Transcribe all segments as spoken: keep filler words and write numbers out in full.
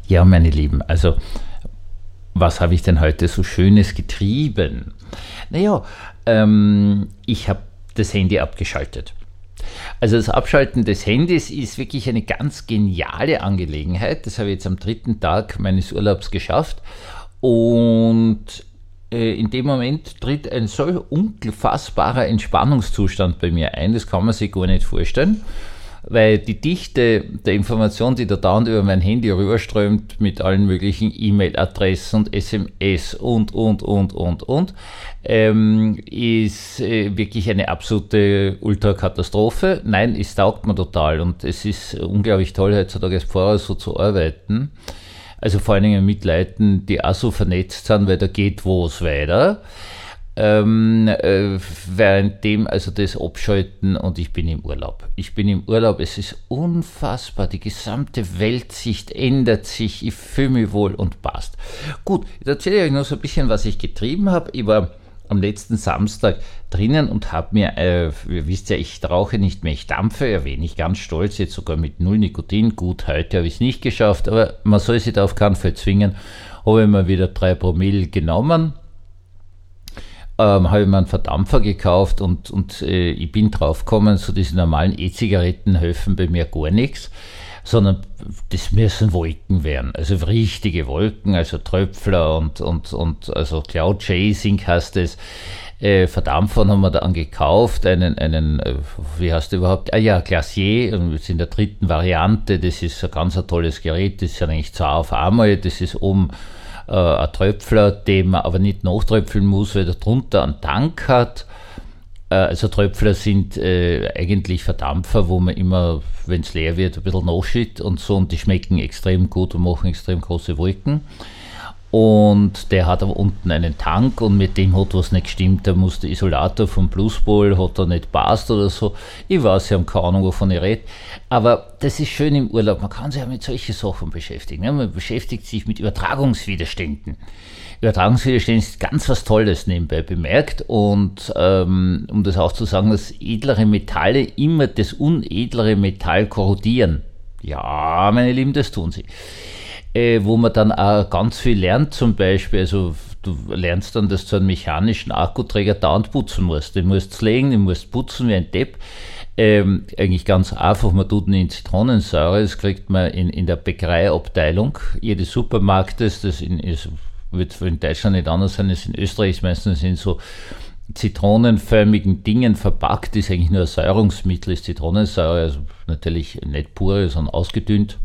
Ja, meine Lieben, also was habe ich denn heute so Schönes getrieben? Naja, ähm, ich habe das Handy abgeschaltet. Also das Abschalten des Handys ist wirklich eine ganz geniale Angelegenheit. Das habe ich jetzt am dritten Tag meines Urlaubs geschafft. Und äh, in dem Moment tritt ein so unfassbarer Entspannungszustand bei mir ein, das kann man sich gar nicht vorstellen. Weil die Dichte der Information, die da dauernd über mein Handy rüberströmt, mit allen möglichen E-Mail-Adressen und S M S und, und, und, und, und, ähm, ist äh, wirklich eine absolute Ultrakatastrophe. Nein, es taugt mir total und es ist unglaublich toll, heutzutage als Pfarrer so zu arbeiten. Also vor allen Dingen mit Leuten, die auch so vernetzt sind, weil da geht was weiter. Ähm, äh, währenddem also das Abschalten und ich bin im Urlaub. Ich bin im Urlaub, es ist unfassbar, die gesamte Weltsicht ändert sich, ich fühle mich wohl und passt. Gut, jetzt erzähle ich euch noch so ein bisschen, was ich getrieben habe. Ich war am letzten Samstag drinnen und habe mir, äh, ihr wisst ja, ich rauche nicht mehr, ich dampfe, ja wenig, ganz stolz, jetzt sogar mit null Nikotin. Gut, heute habe ich es nicht geschafft, aber man soll sich da auf keinen Fall zwingen. Habe ich mir wieder drei Promille genommen. Ähm, habe ich mir einen Verdampfer gekauft und, und äh, ich bin drauf gekommen, so diese normalen E-Zigaretten helfen bei mir gar nichts, sondern das müssen Wolken werden, also richtige Wolken, also Tröpfler und, und, und also Cloud Chasing heißt es. Äh, Verdampfer haben wir dann gekauft, einen, einen äh, wie heißt der überhaupt, ah ja, Glacier, jetzt in der dritten Variante, das ist ein ganz ein tolles Gerät, das ist ja eigentlich zwei auf einmal, das ist oben äh, ein Tröpfler, den man aber nicht nachtröpfeln muss, weil der drunter einen Tank hat. Äh, also Tröpfler sind äh, eigentlich Verdampfer, wo man immer, wenn es leer wird, ein bisschen nachschüttet und so, und die schmecken extrem gut und machen extrem große Wolken. Und der hat aber unten einen Tank und mit dem hat was nicht gestimmt. Da muss der Isolator vom Pluspol, hat er nicht passt oder so. Ich weiß, ich habe keine Ahnung, wovon ich rede. Aber das ist schön im Urlaub. Man kann sich ja mit solchen Sachen beschäftigen. Ne? Man beschäftigt sich mit Übertragungswiderständen. Übertragungswiderstände ist ganz was Tolles nebenbei bemerkt. Und ähm, um das auch zu sagen, dass edlere Metalle immer das unedlere Metall korrodieren. Ja, meine Lieben, das tun sie. Äh, wo man dann auch ganz viel lernt, zum Beispiel, also du lernst dann, dass du einen mechanischen Akkuträger dauernd putzen musst. Den musst du legen, den musst du putzen wie ein Depp. Ähm, eigentlich ganz einfach, man tut ihn in Zitronensäure, das kriegt man in, in der Bäckereiabteilung. Jedes Supermarkt, das in, ist, wird in Deutschland nicht anders sein, das in Österreich meistens in so zitronenförmigen Dingen verpackt, ist eigentlich nur ein Säurungsmittel, ist Zitronensäure, also natürlich nicht pure, sondern ausgedünnt.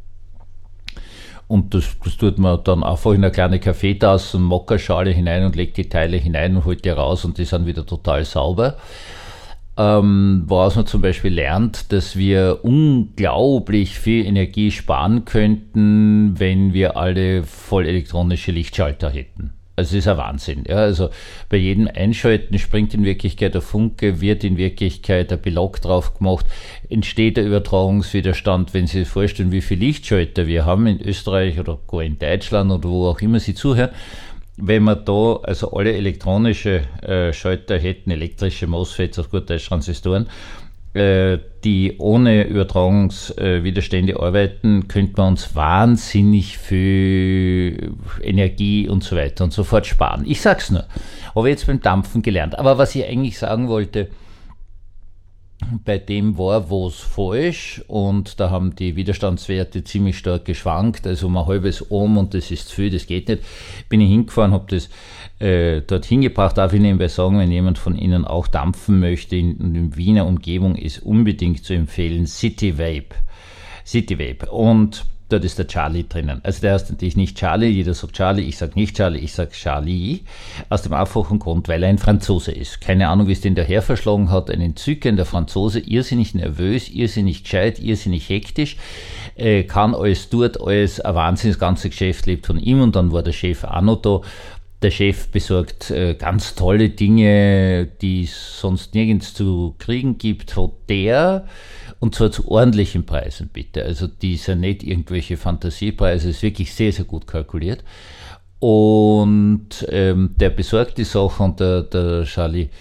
Und das, das tut man dann einfach in eine kleine Kaffeetasse, eine Mokkaschale hinein und legt die Teile hinein und holt die raus und die sind wieder total sauber. Ähm, woraus man zum Beispiel lernt, dass wir unglaublich viel Energie sparen könnten, wenn wir alle voll elektronische Lichtschalter hätten. Also das ist ein Wahnsinn. Ja, also bei jedem Einschalten springt in Wirklichkeit der Funke, wird in Wirklichkeit ein Belag drauf gemacht, entsteht der Übertragungswiderstand. Wenn Sie sich vorstellen, wie viele Lichtschalter wir haben in Österreich oder gar in Deutschland oder wo auch immer Sie zuhören, wenn wir da also alle elektronische äh, Schalter hätten, elektrische MOSFETs, auf gut Deutsch Transistoren, äh, die ohne Übertragungswiderstände äh, arbeiten, könnte man uns wahnsinnig viel Energie und so weiter und so fort sparen. Ich sag's nur. Habe jetzt beim Dampfen gelernt. Aber was ich eigentlich sagen wollte, bei dem war was falsch und da haben die Widerstandswerte ziemlich stark geschwankt, also um ein halbes Ohm und das ist zu viel, das geht nicht. Bin ich hingefahren, habe das äh, dort hingebracht, darf ich nebenbei sagen, wenn jemand von Ihnen auch dampfen möchte, in, in Wiener Umgebung ist unbedingt zu empfehlen City Vape. City Vape und dort ist der Charlie drinnen. Also der heißt natürlich nicht Charlie, jeder sagt Charlie, ich sage nicht Charlie, ich sage Charlie, aus dem einfachen Grund, weil er ein Franzose ist. Keine Ahnung, wie es den daher verschlagen hat, ein entzückender Franzose, irrsinnig nervös, irrsinnig gescheit, irrsinnig hektisch, äh, kann alles, tut alles, ein Wahnsinn, das ganze Geschäft lebt von ihm und dann war der Chef auch noch da. Der Chef besorgt äh, ganz tolle Dinge, die es sonst nirgends zu kriegen gibt, hat der, und zwar zu ordentlichen Preisen bitte. Also die sind nicht irgendwelche Fantasiepreise, ist wirklich sehr, sehr gut kalkuliert. Und ähm, der besorgt die Sache und der, der Charlie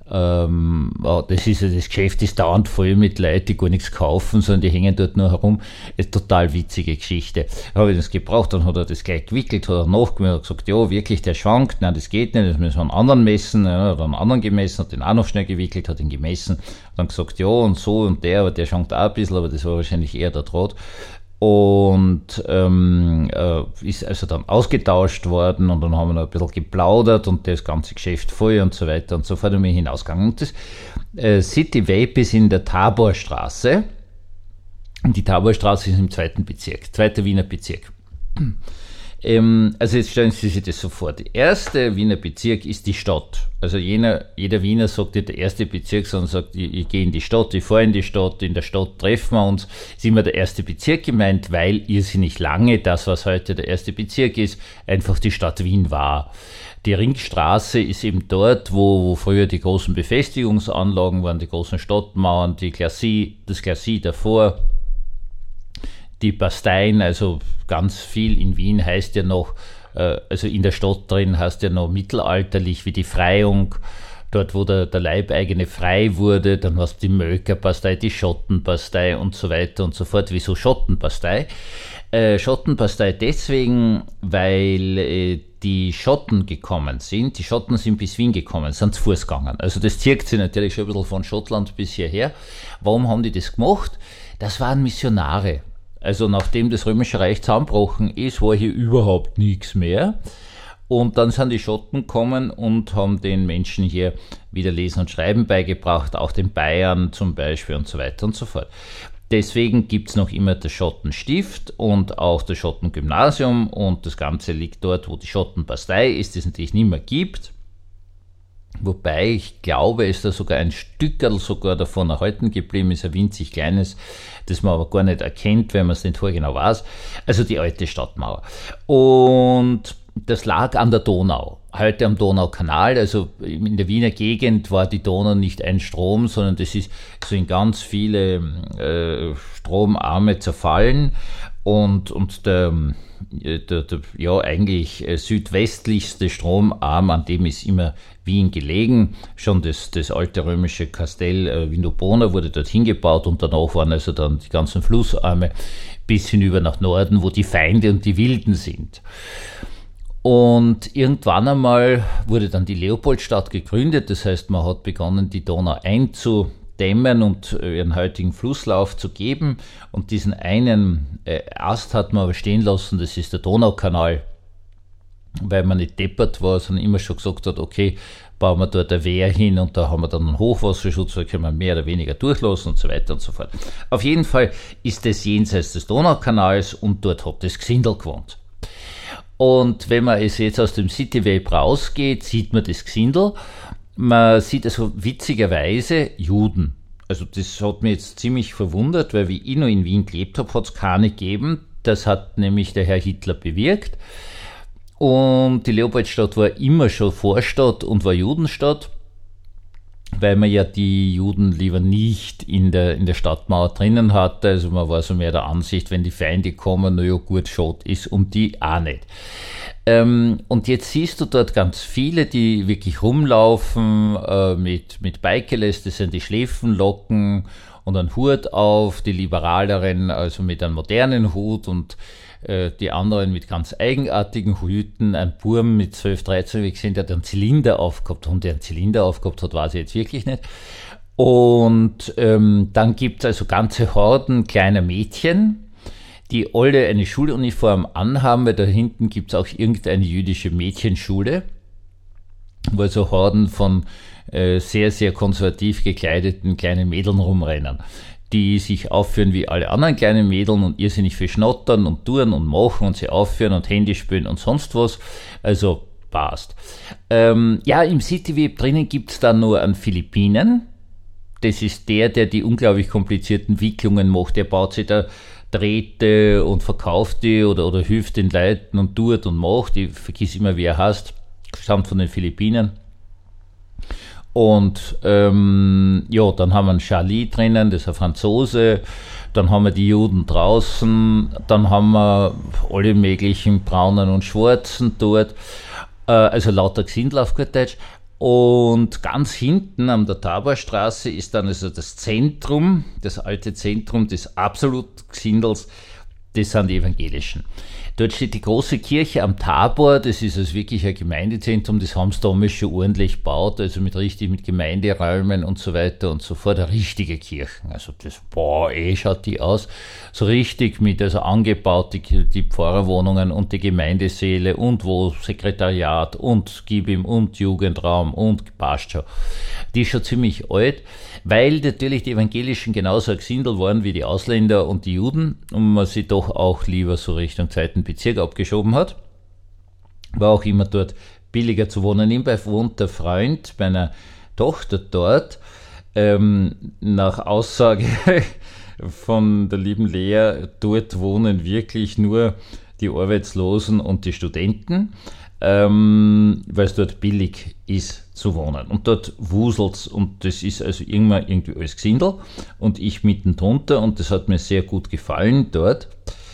Ähm, das ist das Geschäft ist dauernd voll mit Leuten, die gar nichts kaufen, sondern die hängen dort nur herum. Eine total witzige Geschichte. Da habe ich das gebraucht, dann hat er das gleich gewickelt, hat er nachgemessen, hat gesagt, ja, wirklich, der schwankt, nein, das geht nicht, das müssen wir einen anderen messen, ja, hat einen anderen gemessen, hat den auch noch schnell gewickelt, hat ihn gemessen, hat dann gesagt, ja, und so und der, aber der schwankt auch ein bisschen, aber das war wahrscheinlich eher der Draht. Und ähm, äh, ist also dann ausgetauscht worden und dann haben wir noch ein bisschen geplaudert und das ganze Geschäft voll und so weiter und so fort, und bin hinausgegangen. Und das äh, City Vape ist in der Taborstraße, und die Taborstraße ist im zweiten Bezirk, zweiter Wiener Bezirk. Ähm, also jetzt stellen Sie sich das so vor, der erste Wiener Bezirk ist die Stadt. Also jener, jeder Wiener sagt nicht der erste Bezirk, sondern sagt, ich, ich gehe in die Stadt, ich fahre in die Stadt, in der Stadt treffen wir uns. Ist immer der erste Bezirk gemeint, weil irrsinnig lange das, was heute der erste Bezirk ist, einfach die Stadt Wien war. Die Ringstraße ist eben dort, wo, wo früher die großen Befestigungsanlagen waren, die großen Stadtmauern, die Glacis, das Glacis davor, die Basteien, also ganz viel in Wien heißt ja noch, äh, also in der Stadt drin heißt ja noch mittelalterlich wie die Freiung, dort wo der, der Leibeigene frei wurde, dann hast du die Mölkerbastei, die Schottenbastei und so weiter und so fort. Wieso Schottenbastei? Äh, Schottenbastei deswegen, weil äh, die Schotten gekommen sind, die Schotten sind bis Wien gekommen, sind zu Fuß gegangen. Also das zirkt sich natürlich schon ein bisschen von Schottland bis hierher. Warum haben die das gemacht? Das waren Missionare. Also nachdem das Römische Reich zusammengebrochen ist, war hier überhaupt nichts mehr. Und dann sind die Schotten gekommen und haben den Menschen hier wieder Lesen und Schreiben beigebracht, auch den Bayern zum Beispiel und so weiter und so fort. Deswegen gibt es noch immer das Schottenstift und auch das Schottengymnasium, und das Ganze liegt dort, wo die Schottenbastei ist, die es natürlich nicht mehr gibt. Wobei ich glaube, ist da sogar ein Stückerl sogar davon erhalten geblieben, ist ein winzig kleines, das man aber gar nicht erkennt, wenn man es nicht vorher weiß. Also die alte Stadtmauer. Und das lag an der Donau, heute am Donaukanal. Also in der Wiener Gegend war die Donau nicht ein Strom, sondern das ist so in ganz viele äh, Stromarme zerfallen. Und, und der, der, der ja eigentlich südwestlichste Stromarm, an dem ist immer Wien gelegen. Schon das, das alte römische Kastell äh, Vindobona wurde dorthin gebaut, und danach waren also dann die ganzen Flussarme bis hinüber nach Norden, wo die Feinde und die Wilden sind. Und irgendwann einmal wurde dann die Leopoldstadt gegründet, das heißt, man hat begonnen, die Donau einzudämmen und ihren heutigen Flusslauf zu geben, und diesen einen äh, Ast hat man aber stehen lassen, das ist der Donaukanal, weil man nicht deppert war, sondern immer schon gesagt hat, okay, bauen wir dort eine Wehr hin und da haben wir dann einen Hochwasserschutz, da können wir mehr oder weniger durchlassen und so weiter und so fort. Auf jeden Fall ist das jenseits des Donaukanals, und dort hat das Gsindel gewohnt. Und wenn man es jetzt aus dem City Vape rausgeht, sieht man das Gsindel. Man sieht also witzigerweise Juden. Also das hat mich jetzt ziemlich verwundert, weil wie ich noch in Wien gelebt habe, hat es keine gegeben. Das hat nämlich der Herr Hitler bewirkt. Und die Leopoldstadt war immer schon Vorstadt und war Judenstadt, weil man ja die Juden lieber nicht in der, in der Stadtmauer drinnen hatte. Also man war so mehr der Ansicht, wenn die Feinde kommen, naja gut, schaut ist um die auch nicht. Ähm, und jetzt siehst du dort ganz viele, die wirklich rumlaufen äh, mit, mit Bikeles, das sind die Schläfenlocken und ein Hut auf, die Liberaleren also mit einem modernen Hut, und äh, die anderen mit ganz eigenartigen Hüten. Ein Burm mit zwölf, dreizehn, wie gesehen, der hat einen Zylinder aufgehabt. Und der einen Zylinder aufgehabt hat, weiß ich jetzt wirklich nicht. Und ähm, dann gibt es also ganze Horden kleiner Mädchen, die alle eine Schuluniform anhaben, weil da hinten gibt es auch irgendeine jüdische Mädchenschule, wo also Horden von äh, sehr, sehr konservativ gekleideten kleinen Mädeln rumrennen, die sich aufführen wie alle anderen kleinen Mädeln und irrsinnig viel schnottern und tun und machen und sie aufführen und Handy spielen und sonst was. Also passt. Ähm, ja, im City Vape drinnen gibt es dann nur einen Philippinen. Das ist der, der die unglaublich komplizierten Wicklungen macht. Der baut sich da Drähte und verkauft die oder, oder hilft den Leuten und tut und macht. Ich vergiss immer, wie er heißt. Stammt von den Philippinen. Und ähm, ja, dann haben wir einen Charlie drinnen, das ist ein Franzose. Dann haben wir die Juden draußen. Dann haben wir alle möglichen Braunen und Schwarzen dort. Äh, also lauter Gsindel auf gut Deutsch. Und ganz hinten an der Taborstraße ist dann also das Zentrum, das alte Zentrum des Absolut-Gsindels, das sind die Evangelischen. Dort steht die große Kirche am Tabor, das ist also wirklich ein Gemeindezentrum, das haben sie damals schon ordentlich gebaut, also mit richtig mit Gemeinderäumen und so weiter und so fort, eine richtige Kirche. Also das, boah, eh schaut die aus, so richtig mit, also angebaut, die, die Pfarrerwohnungen und die Gemeindesäle und wo Sekretariat und Gibim und Jugendraum und passt schon. Die ist schon ziemlich alt, weil natürlich die Evangelischen genauso ein Gsindel waren wie die Ausländer und die Juden und man sie doch auch lieber so Richtung zweiten Bezirk abgeschoben hat. War auch immer dort billiger zu wohnen. Nebenbei wohnt der Freund meiner Tochter dort. Ähm, nach Aussage von der lieben Lea, dort wohnen wirklich nur die Arbeitslosen und die Studenten, ähm, weil es dort billig ist zu wohnen. Und dort wuselt's und das ist also irgendwann irgendwie alles Gsindel und ich mitten drunter und das hat mir sehr gut gefallen dort.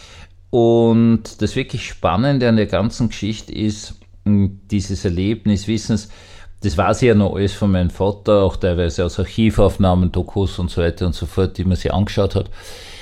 Und das wirklich Spannende an der ganzen Geschichte ist, dieses Erlebnis, Wissens, das weiß ich ja noch alles von meinem Vater, auch teilweise aus Archivaufnahmen, Dokus und so weiter und so fort, die man sich angeschaut hat.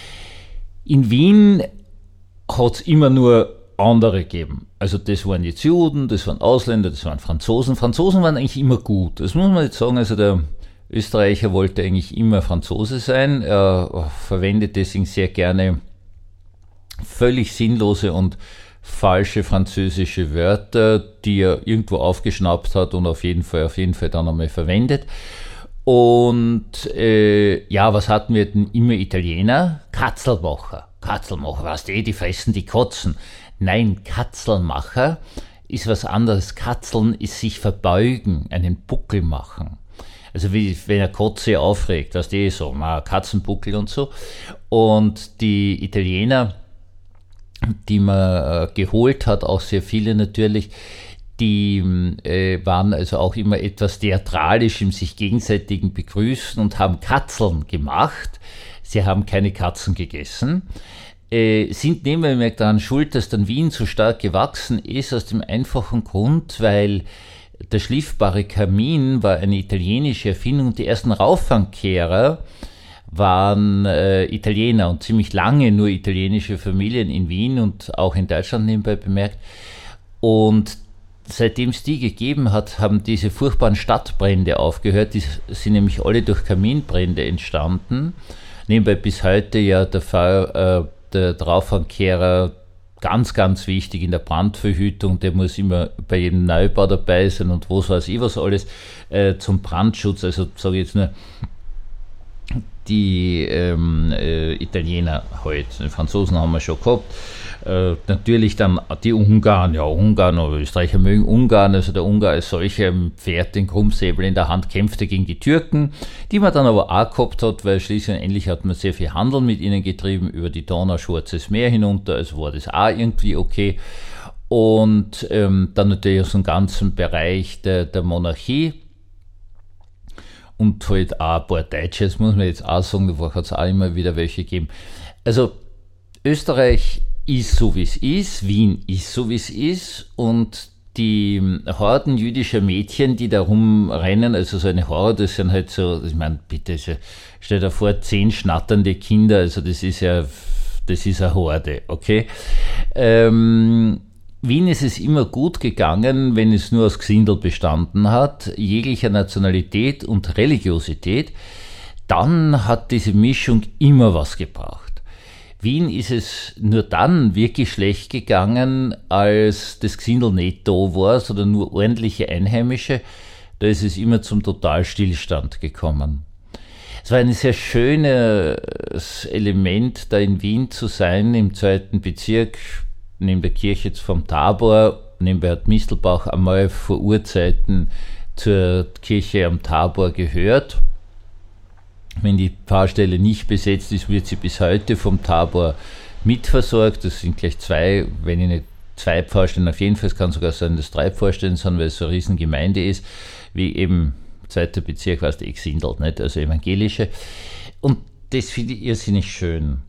In Wien hat es immer nur andere gegeben. Also das waren jetzt Juden, das waren Ausländer, das waren Franzosen. Franzosen waren eigentlich immer gut. Das muss man jetzt sagen, also der Österreicher wollte eigentlich immer Franzose sein. Er verwendet deswegen sehr gerne völlig sinnlose und falsche französische Wörter, die er irgendwo aufgeschnappt hat und auf jeden Fall, auf jeden Fall dann einmal verwendet. Und äh, ja, was hatten wir denn immer Italiener? Katzelmacher. Katzelmacher, weißt du, die fressen die Kotzen. Nein, Katzelmacher ist was anderes. Katzeln ist sich verbeugen, einen Buckel machen. Also wie wenn er Kotze aufregt, das ist eh so, Katzenbuckel und so. Und die Italiener, die man äh, geholt hat, auch sehr viele natürlich, die äh, waren also auch immer etwas theatralisch im sich gegenseitigen Begrüßen und haben Katzeln gemacht. Sie haben keine Katzen gegessen. Äh, sind nebenbei daran schuld, dass dann Wien so stark gewachsen ist, aus dem einfachen Grund, weil der schliffbare Kamin war eine italienische Erfindung. Die ersten Rauffangkehrer waren äh, Italiener und ziemlich lange nur italienische Familien in Wien und auch in Deutschland nebenbei bemerkt. Und seitdem es die gegeben hat, haben diese furchtbaren Stadtbrände aufgehört. Die sind nämlich alle durch Kaminbrände entstanden. Nebenbei bis heute ja der Fall, äh, der Rauffangkehrer ganz, ganz wichtig in der Brandverhütung. Der muss immer bei jedem Neubau dabei sein und was weiß ich was alles äh, zum Brandschutz. Also sage ich jetzt nur, die ähm, äh, Italiener halt, die Franzosen haben wir schon gehabt, äh, natürlich dann die Ungarn, ja Ungarn, aber Österreicher mögen Ungarn, also der Ungar als solcher Pferd den Krummsäbel in der Hand kämpfte gegen die Türken, die man dann aber auch gehabt hat, weil schließlich und endlich hat man sehr viel Handel mit ihnen getrieben, über die Donau, Schwarzes Meer hinunter, also war das auch irgendwie okay. Und ähm, dann natürlich aus dem ganzen Bereich der, der Monarchie, und halt auch ein paar Deutsche, das muss man jetzt auch sagen, da hat es auch immer wieder welche gegeben. Also Österreich ist so, wie es ist, Wien ist so, wie es ist und die Horden jüdischer Mädchen, die da rumrennen, also so eine Horde, das sind halt so, ich meine, bitte, stell dir vor, zehn schnatternde Kinder, also das ist ja, das ist eine Horde, okay? Ähm, Wien ist es immer gut gegangen, wenn es nur aus Gsindel bestanden hat, jeglicher Nationalität und Religiosität, dann hat diese Mischung immer was gebracht. Wien ist es nur dann wirklich schlecht gegangen, als das Gsindel nicht da war, sondern nur ordentliche Einheimische, da ist es immer zum Totalstillstand gekommen. Es war ein sehr schönes Element, da in Wien zu sein, im zweiten Bezirk, neben der Kirche jetzt vom Tabor, neben Bad Mistelbach, einmal vor Urzeiten zur Kirche am Tabor gehört. Wenn die Pfarrstelle nicht besetzt ist, wird sie bis heute vom Tabor mitversorgt. Das sind gleich zwei, wenn ich nicht zwei Pfarrstellen, auf jeden Fall, es kann sogar sein, dass drei Pfarrstellen sind, weil es so eine riesen Gemeinde ist, wie eben zweiter Bezirk, was der Gsindel, nicht, also evangelische. Und das finde ich irrsinnig schön.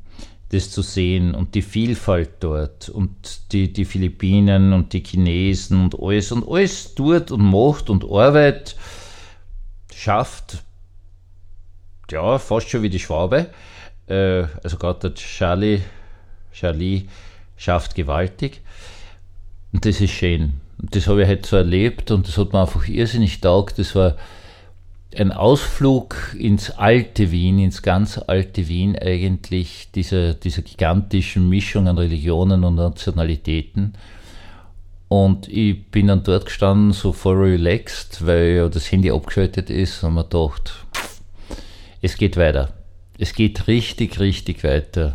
das zu sehen und die Vielfalt dort und die, die Philippinen und die Chinesen und alles und alles tut und macht und Arbeit schafft, ja, fast schon wie die Schwabe. Äh, also gerade der Charlie, Charlie schafft gewaltig und das ist schön. Und das habe ich halt so erlebt und das hat mir einfach irrsinnig taugt. Das war ein Ausflug ins alte Wien, ins ganz alte Wien eigentlich, dieser, dieser gigantischen Mischung an Religionen und Nationalitäten. Und ich bin dann dort gestanden, so voll relaxed, weil ja das Handy abgeschaltet ist und mir gedacht, es geht weiter. Es geht richtig, richtig weiter.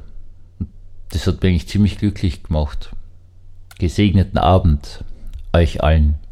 Das hat mich eigentlich ziemlich glücklich gemacht. Gesegneten Abend euch allen.